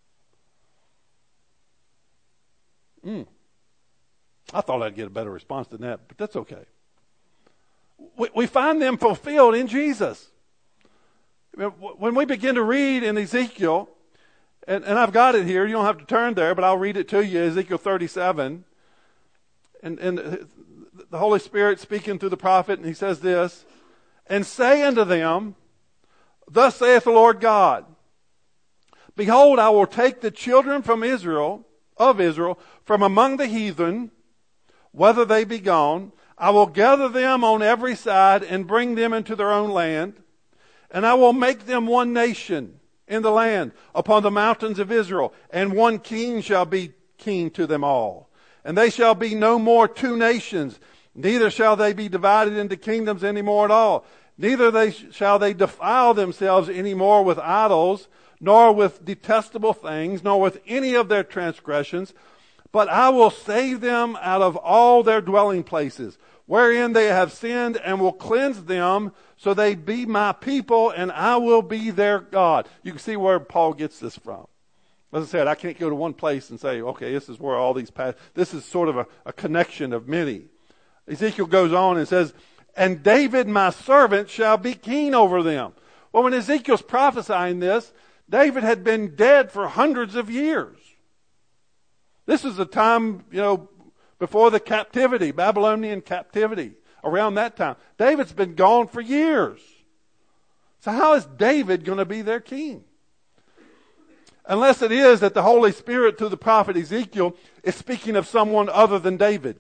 Mm. I thought I'd get a better response than that, but that's okay. We, we find them fulfilled in Jesus. When we begin to read in Ezekiel, And, and I've got it here. You don't have to turn there, but I'll read it to you. Ezekiel thirty-seven. And, and the Holy Spirit speaking through the prophet, and he says this, and say unto them, thus saith the Lord God, behold, I will take the children from Israel, of Israel, from among the heathen, whether they be gone. I will gather them on every side and bring them into their own land, and I will make them one nation in the land upon the mountains of Israel, and one king shall be king to them all. And they shall be no more two nations, neither shall they be divided into kingdoms any more at all. Neither they shall they defile themselves any more with idols, nor with detestable things, nor with any of their transgressions. But I will save them out of all their dwelling places, wherein they have sinned, and will cleanse them, so they be my people, and I will be their God. You can see where Paul gets this from. As I said, I can't go to one place and say, okay, this is where all these pass. This is sort of a, a connection of many. Ezekiel goes on and says, and David my servant shall be king over them. Well, when Ezekiel's prophesying this, David had been dead for hundreds of years. This is the time, you know, before the captivity, Babylonian captivity. Around that time. David's been gone for years. So how is David going to be their king? Unless it is that the Holy Spirit through the prophet Ezekiel is speaking of someone other than David.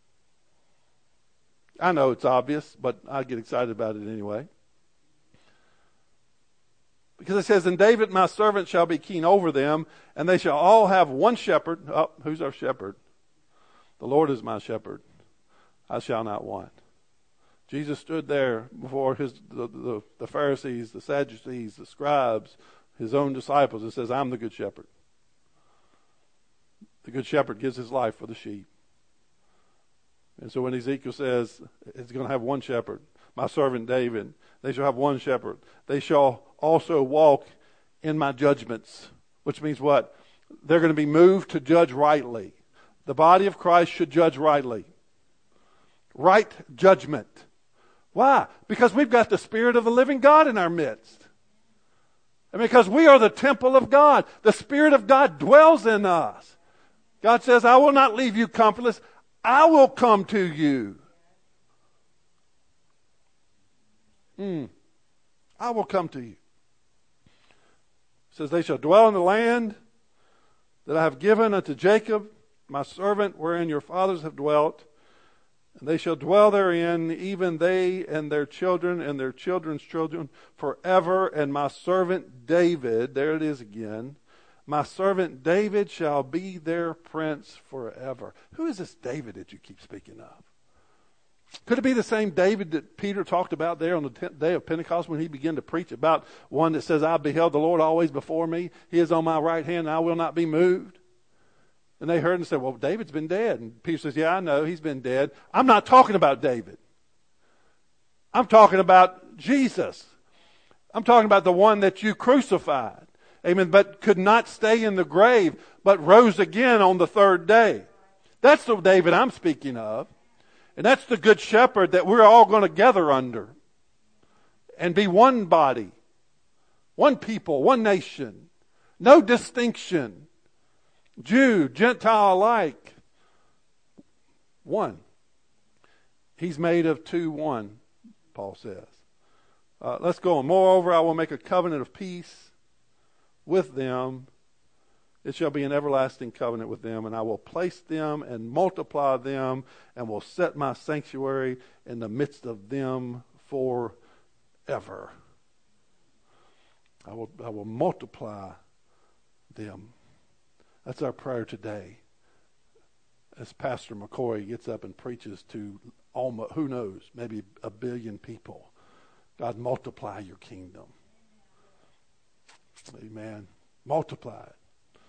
I know it's obvious, but I get excited about it anyway. Because it says, and David my servant shall be king over them, and they shall all have one shepherd. Oh, who's our shepherd? The Lord is my shepherd. I shall not want. Jesus stood there before his the, the, the Pharisees, the Sadducees, the scribes, his own disciples, and says, I'm the good shepherd. The good shepherd gives his life for the sheep. And so when Ezekiel says, it's going to have one shepherd, my servant David, they shall have one shepherd. They shall also walk in my judgments, which means what? They're going to be moved to judge rightly. The body of Christ should judge rightly. Right judgment. Why? Because we've got the Spirit of the living God in our midst. And because we are the temple of God. The Spirit of God dwells in us. God says, I will not leave you comfortless. I will come to you. Mm. I will come to you. It says, they shall dwell in the land that I have given unto Jacob, my servant, wherein your fathers have dwelt. And they shall dwell therein, even they and their children and their children's children forever. And my servant David, there it is again, my servant David shall be their prince forever. Who is this David that you keep speaking of? Could it be the same David that Peter talked about there on the tenth day of Pentecost when he began to preach about one that says, I beheld the Lord always before me. He is on my right hand and I will not be moved. And they heard and said, well, David's been dead. And Peter says, yeah, I know, he's been dead. I'm not talking about David. I'm talking about Jesus. I'm talking about the one that you crucified. Amen. But could not stay in the grave, but rose again on the third day. That's the David I'm speaking of. And that's the good shepherd that we're all going to gather under. And be one body. One people, one nation. No distinction. Jew, Gentile alike. One. He's made of two one, Paul says. Uh, let's go on. Moreover, I will make a covenant of peace with them. It shall be an everlasting covenant with them, and I will place them and multiply them, and will set my sanctuary in the midst of them forever. I will, I will multiply them. That's our prayer today. As Pastor McCoy gets up and preaches to almost, who knows, maybe a billion people. God, multiply your kingdom. Amen. Multiply it.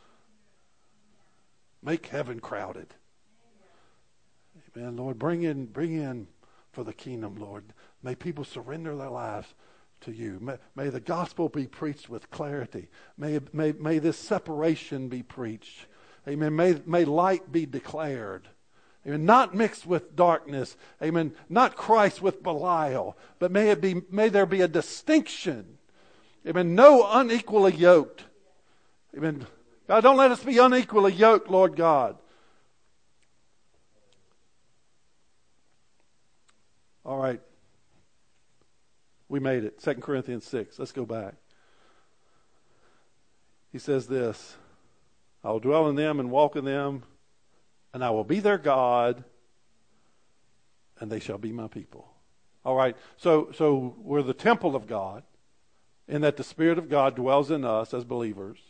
Make heaven crowded. Amen. Lord, bring in, bring in for the kingdom, Lord. May people surrender their lives to you. May, may the gospel be preached with clarity. May, may, may this separation be preached. Amen. May, may light be declared. Amen. Not mixed with darkness. Amen. Not Christ with Belial. But may it be, may there be a distinction. Amen. No unequally yoked. Amen. God, don't let us be unequally yoked, Lord God. All right. We made it. Second Corinthians six. Let's go back. He says this. I will dwell in them and walk in them, and I will be their God, and they shall be my people. All right. So, so we're the temple of God, in that the Spirit of God dwells in us as believers.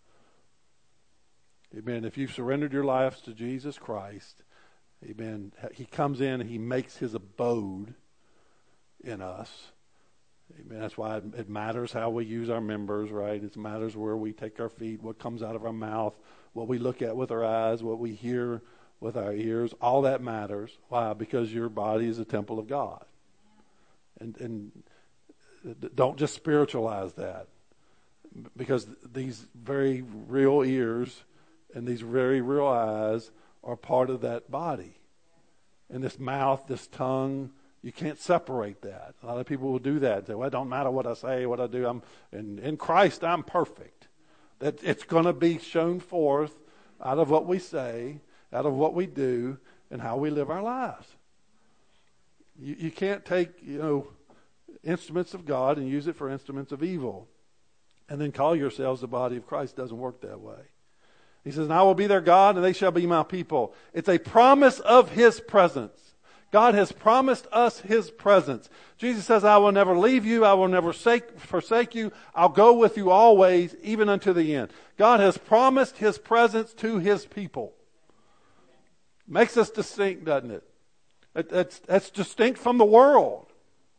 Amen. If you've surrendered your lives to Jesus Christ, amen, He comes in and He makes His abode in us. Amen. That's why it matters how we use our members, right? It matters where we take our feet, what comes out of our mouth, what we look at with our eyes, what we hear with our ears. All that matters. Why? Because your body is a temple of God. And, and don't just spiritualize that. Because these very real ears and these very real eyes are part of that body. And this mouth, this tongue, you can't separate that. A lot of people will do that. Say, well, it don't matter what I say, what I do. I'm in, in Christ, I'm perfect. That it's going to be shown forth out of what we say, out of what we do, and how we live our lives. You, you can't take, you know, instruments of God and use it for instruments of evil, and then call yourselves the body of Christ. It doesn't work that way. He says, and I will be their God, and they shall be my people. It's a promise of His presence. God has promised us His presence. Jesus says, I will never leave you. I will never forsake you. I'll go with you always, even unto the end. God has promised His presence to His people. Makes us distinct, doesn't it? it that's, that's distinct from the world.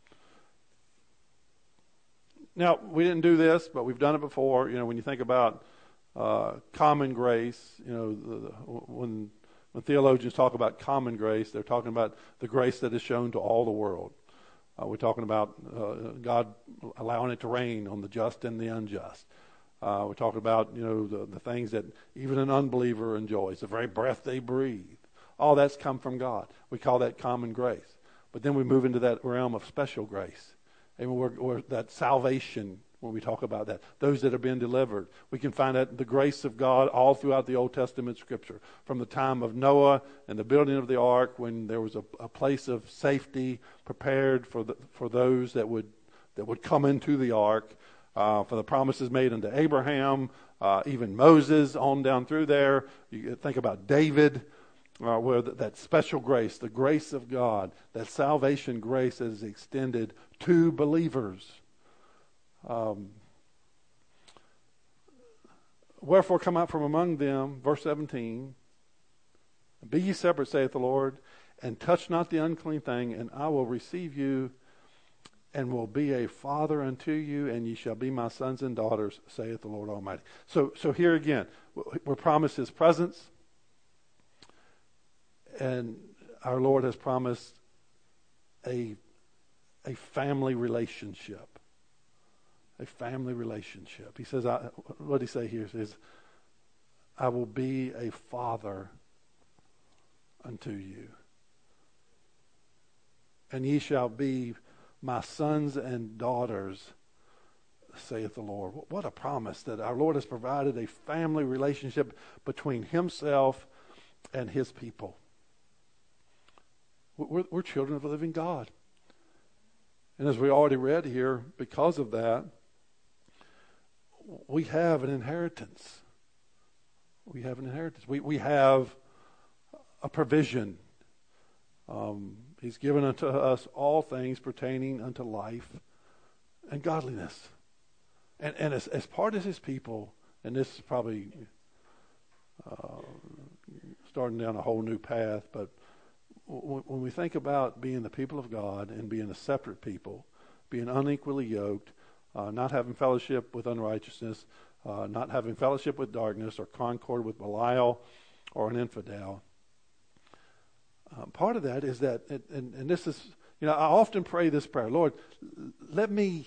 Now, we didn't do this, but we've done it before. You know, when you think about uh, common grace, you know, the, the, when... When theologians talk about common grace, they're talking about the grace that is shown to all the world. Uh, we're talking about uh, God allowing it to rain on the just and the unjust. Uh, we're talking about, you know, the, the things that even an unbeliever enjoys, the very breath they breathe. All that's come from God. We call that common grace. But then we move into that realm of special grace. And we're, we're that salvation, when we talk about that, those that have been delivered. We can find that the grace of God all throughout the Old Testament Scripture. From the time of Noah and the building of the ark, when there was a, a place of safety prepared for the, for those that would that would come into the ark, uh, for the promises made unto Abraham, uh, even Moses, on down through there. You think about David, uh, where th- that special grace, the grace of God, that salvation grace is extended to believers. Um, Wherefore come out from among them, verse seventeen, be ye separate, saith the Lord, and touch not the unclean thing, and I will receive you, and will be a father unto you, and ye shall be my sons and daughters, saith the Lord Almighty. So, so here again, we're promised His presence, and our Lord has promised a a family relationship. a family relationship. He says, I, what did he say here? He says, I will be a father unto you, and ye shall be my sons and daughters, saith the Lord. What a promise that our Lord has provided a family relationship between himself and his people. We're, we're children of the living God. And as we already read here, because of that, we have an inheritance. We have an inheritance. We, we have a provision. Um, he's given unto us all things pertaining unto life and godliness. And, and as, as part of his people, and this is probably uh, starting down a whole new path, but w- when we think about being the people of God and being a separate people, being unequally yoked, uh, not having fellowship with unrighteousness, uh, not having fellowship with darkness or concord with Belial or an infidel, uh, part of that is that, and, and this is, you know, I often pray this prayer, Lord, let me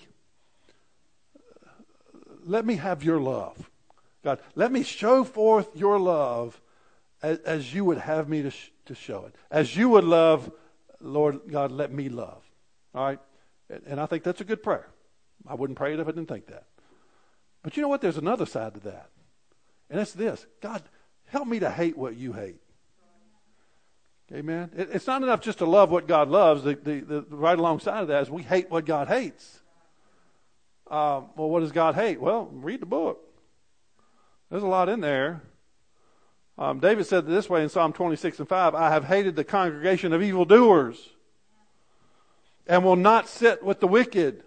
Let me have your love. God, let me show forth your love as, as you would have me to, sh- to show it. As you would love, Lord God, let me love. All right? And, and I think that's a good prayer. I wouldn't pray it if I didn't think that. But you know what? There's another side to that. And it's this. God, help me to hate what you hate. Amen? It, it's not enough just to love what God loves. The, the, the right alongside of that is we hate what God hates. Uh, well, what does God hate? Well, read the book. There's a lot in there. Um, David said this way in Psalm twenty-six and five, I have hated the congregation of evildoers and will not sit with the wicked.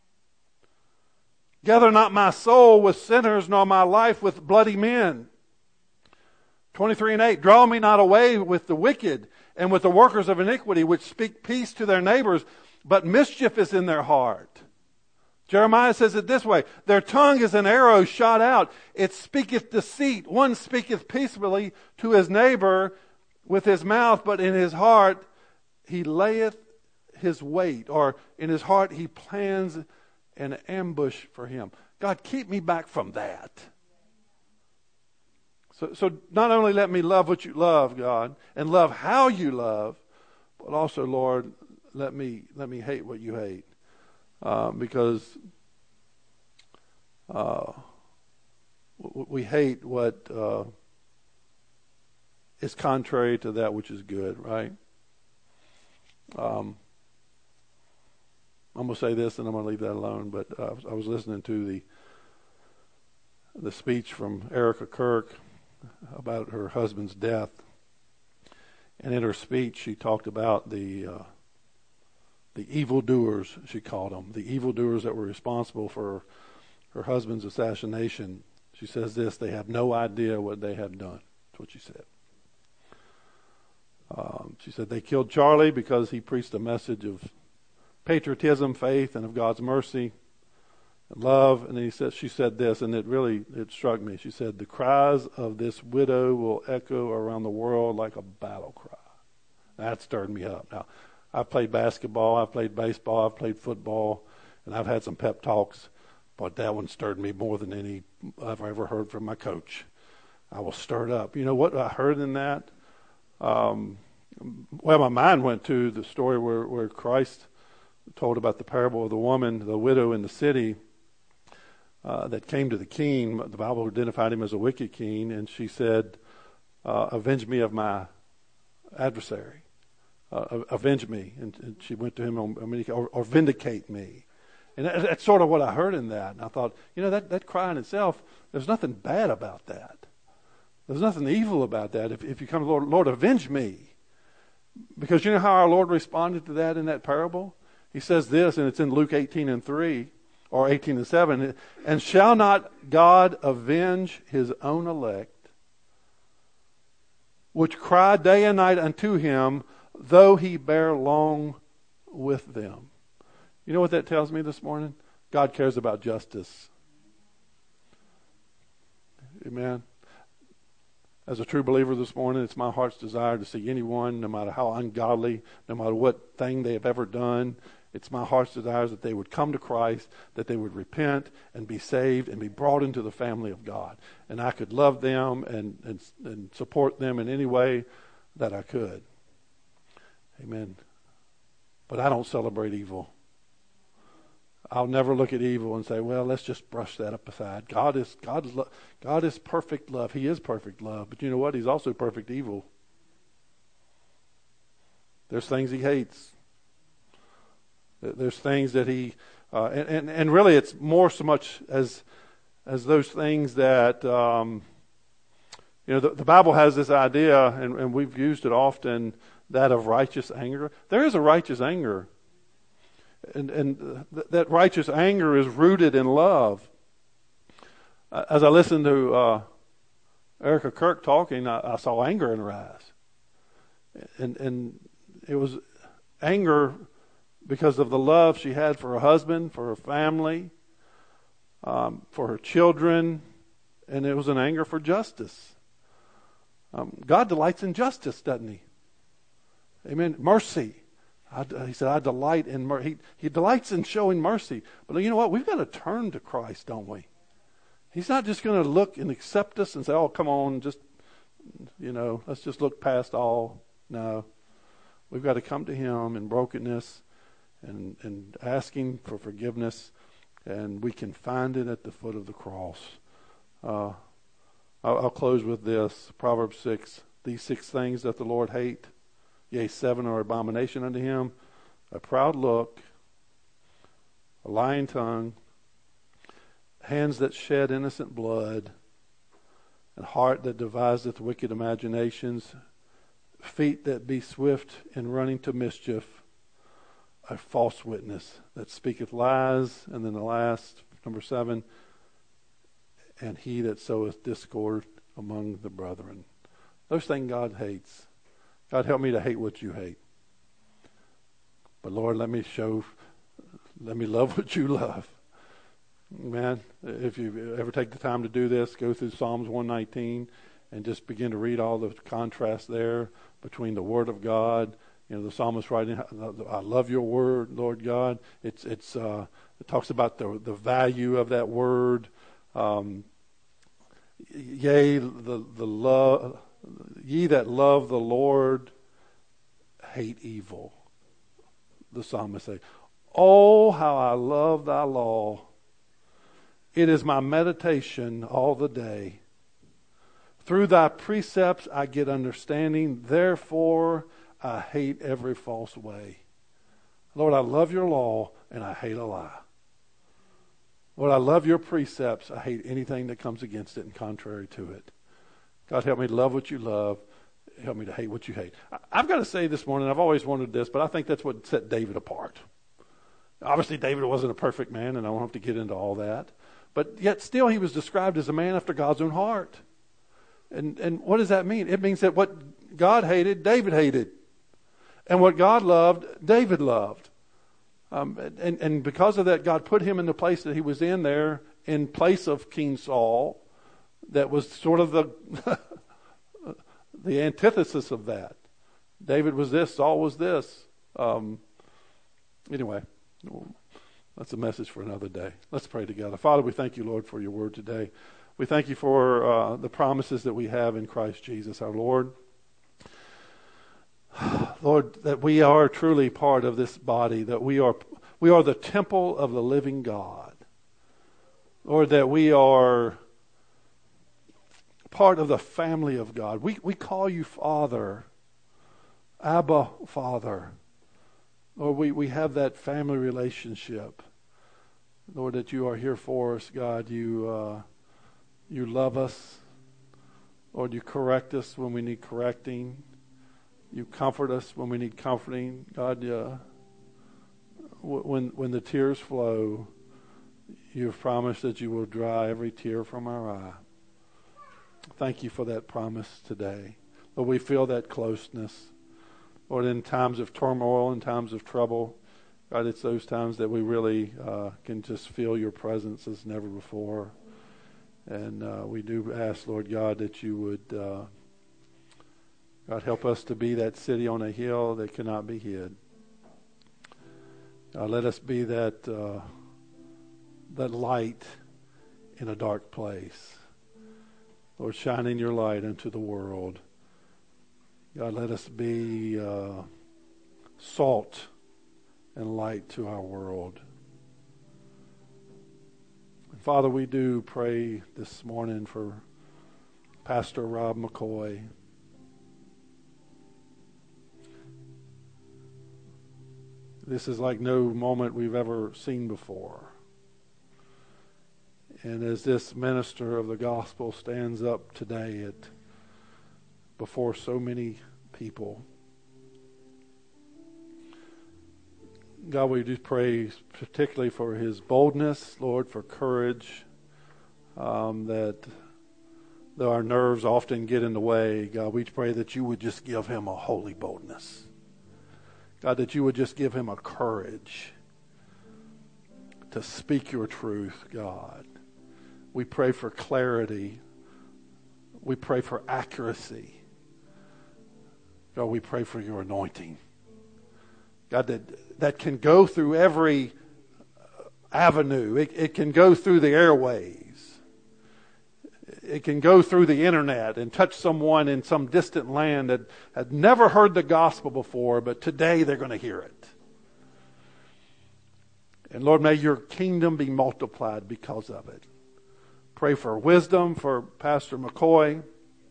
Gather not my soul with sinners, nor my life with bloody men. twenty-three and eight, draw me not away with the wicked and with the workers of iniquity, which speak peace to their neighbors, but mischief is in their heart. Jeremiah says it this way, their tongue is an arrow shot out. It speaketh deceit. One speaketh peaceably to his neighbor with his mouth, but in his heart he layeth his wait, or in his heart he plans an ambush for him. God, keep me back from that. So, so not only let me love what you love, God, and love how you love, but also, Lord, let me let me hate what you hate. Uh, because uh, we hate what uh, is contrary to that which is good, right? Um, I'm going to say this and I'm going to leave that alone, but uh, I was listening to the the speech from Erica Kirk about her husband's death. And in her speech, she talked about the... Uh, The evildoers, she called them, the evildoers that were responsible for her husband's assassination. She says this, they have no idea what they have done. That's what she said. Um, she said they killed Charlie because he preached a message of patriotism, faith, and of God's mercy and love. And then he said, she said this, and it really, it struck me. She said, the cries of this widow will echo around the world like a battle cry. That stirred me up. Now, I've played basketball, I've played baseball, I've played football, and I've had some pep talks, but that one stirred me more than any I've ever heard from my coach. I was stirred up. You know what I heard in that? Um, well, my mind went to the story where, where Christ told about the parable of the woman, the widow in the city, uh, that came to the king. The Bible identified him as a wicked king, and she said, uh, avenge me of my adversary. Uh, avenge me. And, and she went to him, on, I mean, or, or vindicate me. And that, that's sort of what I heard in that. And I thought, you know, that, that cry in itself, there's nothing bad about that. There's nothing evil about that. If, if you come, Lord, Lord, avenge me. Because you know how our Lord responded to that in that parable? He says this, and it's in Luke eighteen and three, or eighteen and seven, and shall not God avenge his own elect, which cry day and night unto him, though he bear long with them. You know what that tells me this morning? God cares about justice. Amen. As a true believer this morning, it's my heart's desire to see anyone, no matter how ungodly, no matter what thing they have ever done, It's my heart's desires that they would come to Christ, that they would repent and be saved and be brought into the family of God. And I could love them and, and, and support them in any way that I could. Amen. But I don't celebrate evil. I'll never look at evil and say, well, let's just brush that up aside. God is God is lo- God is perfect love. He is perfect love. But you know what? He's also perfect evil. There's things he hates. There's things that he, uh, and, and, and really it's more so much as as those things that, um, you know, the, the Bible has this idea, and, and we've used it often, that of righteous anger. There is a righteous anger. And, and th- that righteous anger is rooted in love. Uh, as I listened to uh, Erica Kirk talking, I, I saw anger in her eyes. And, and it was anger because of the love she had for her husband, for her family, um, for her children, and it was an anger for justice. Um, God delights in justice, doesn't he? Amen. Mercy. I, he said, I delight in mercy. He, he delights in showing mercy. But you know what? We've got to turn to Christ, don't we? He's not just going to look and accept us and say, oh, come on, just, you know, let's just look past all. No. We've got to come to him in brokenness and, and asking for forgiveness, and we can find it at the foot of the cross. Uh, I'll, I'll close with this. Proverbs six, these six things that the Lord hate, yea, seven are abomination unto him: a proud look, a lying tongue, hands that shed innocent blood, and heart that deviseth wicked imaginations, feet that be swift in running to mischief, a false witness that speaketh lies, and then the last, number seven, and he that soweth discord among the brethren. Those things God hates. God, help me to hate what you hate. But Lord, let me show, let me love what you love. Man, if you ever take the time to do this, go through Psalms one nineteen and just begin to read all the contrast there between the Word of God. You know, the psalmist writing, I love your Word, Lord God. It's it's uh, it talks about the the value of that Word. Um, yea, the the love, ye that love the Lord hate evil. The psalmist says, oh, how I love thy law. It is my meditation all the day. Through thy precepts I get understanding. Therefore I hate every false way. Lord, I love your law and I hate a lie. Lord, I love your precepts. I hate anything that comes against it and contrary to it. God, help me to love what you love. Help me to hate what you hate. I've got to say this morning, I've always wanted this, but I think that's what set David apart. Obviously, David wasn't a perfect man, and I don't have to get into all that. But yet still he was described as a man after God's own heart. And and what does that mean? It means that what God hated, David hated. And what God loved, David loved. Um, and, and because of that, God put him in the place that he was in there, in place of King Saul. That was sort of the the antithesis of that. David was this, Saul was this. Um, anyway, that's a message for another day. Let's pray together. Father, we thank you, Lord, for your word today. We thank you for uh, the promises that we have in Christ Jesus, our Lord. Lord, that we are truly part of this body, that we are we are the temple of the living God. Lord, that we are part of the family of God. We we call you Father, Abba, Father. Lord, we, we have that family relationship. Lord, that you are here for us, God. You uh, you love us. Lord, you correct us when we need correcting. You comfort us when we need comforting. God, uh, when when the tears flow, you've promised that you will dry every tear from our eye. Thank you for that promise today. Lord, we feel that closeness. Lord, in times of turmoil, in times of trouble, God, it's those times that we really uh, can just feel your presence as never before. And uh, we do ask, Lord God, that you would, uh, God, help us to be that city on a hill that cannot be hid. God, let us be that uh, that light in a dark place. Lord, shining your light into the world. God, let us be uh, salt and light to our world. And Father, we do pray this morning for Pastor Rob McCoy. This is like no moment we've ever seen before. And as this minister of the gospel stands up today at before so many people, God, we do pray particularly for his boldness, Lord, for courage, um, that though our nerves often get in the way, God, we pray that you would just give him a holy boldness. God, that you would just give him a courage to speak your truth, God. We pray for clarity. We pray for accuracy. God, we pray for your anointing. God, that, that can go through every avenue. It, it can go through the airways. It can go through the internet and touch someone in some distant land that had never heard the gospel before, but today they're going to hear it. And Lord, may your kingdom be multiplied because of it. Pray for wisdom for Pastor McCoy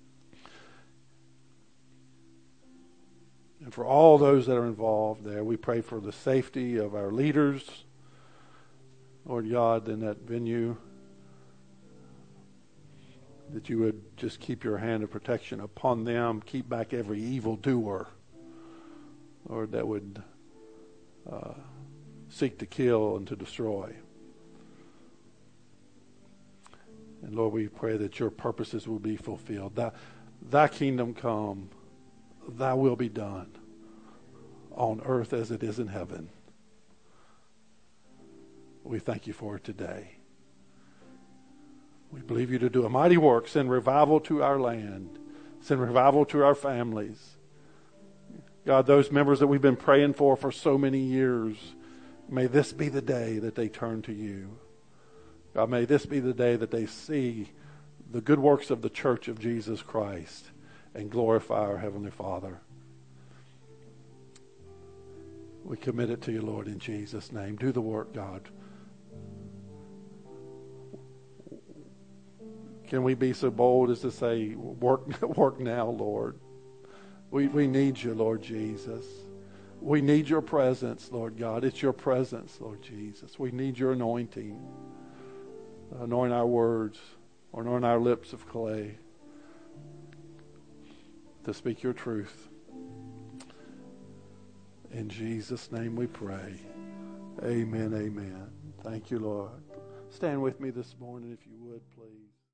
and for all those that are involved there. We pray for the safety of our leaders, Lord God, in that venue, that you would just keep your hand of protection upon them, keep back every evildoer, Lord, that would uh, seek to kill and to destroy. And Lord, we pray that your purposes will be fulfilled. Thy, thy kingdom come, thy will be done on earth as it is in heaven. We thank you for it today. We believe you to do a mighty work. Send revival to our land. Send revival to our families. God, those members that we've been praying for for so many years, may this be the day that they turn to you. God, may this be the day that they see the good works of the church of Jesus Christ and glorify our Heavenly Father. We commit it to you, Lord, in Jesus' name. Do the work, God. Can we be so bold as to say, work, work now, Lord? We, we need you, Lord Jesus. We need your presence, Lord God. It's your presence, Lord Jesus. We need your anointing. Anoint our words, or anoint our lips of clay to speak your truth. In Jesus' name we pray. Amen, amen. Thank you, Lord. Stand with me this morning if you would, please.